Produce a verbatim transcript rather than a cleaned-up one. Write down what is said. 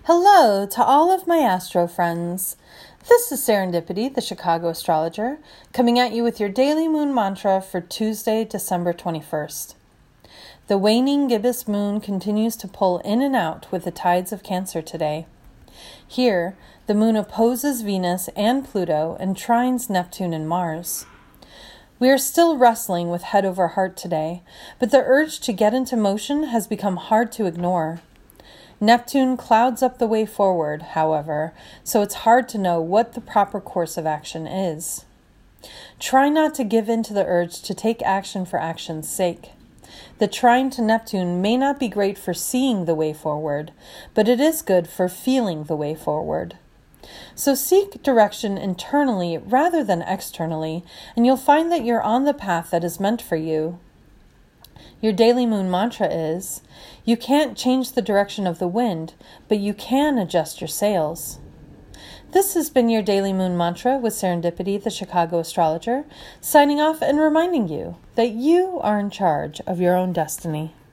Hello to all of my astro friends. This is Serendipity, the Chicago astrologer, coming at you with your daily moon mantra for Tuesday, December twenty-first. The waning gibbous moon continues to pull in and out with the tides of Cancer today. Here, the moon opposes Venus and Pluto and trines Neptune and Mars. We are still wrestling with head over heart today, but the urge to get into motion has become hard to ignore. Neptune clouds up the way forward, however, so it's hard to know what the proper course of action is. Try not to give in to the urge to take action for action's sake. The trine to Neptune may not be great for seeing the way forward, but it is good for feeling the way forward. So seek direction internally rather than externally, and you'll find that you're on the path that is meant for you. Your daily moon mantra is, you can't change the direction of the wind, but you can adjust your sails. This has been your daily moon mantra with Serendipity, the Chicago astrologer, signing off and reminding you that you are in charge of your own destiny.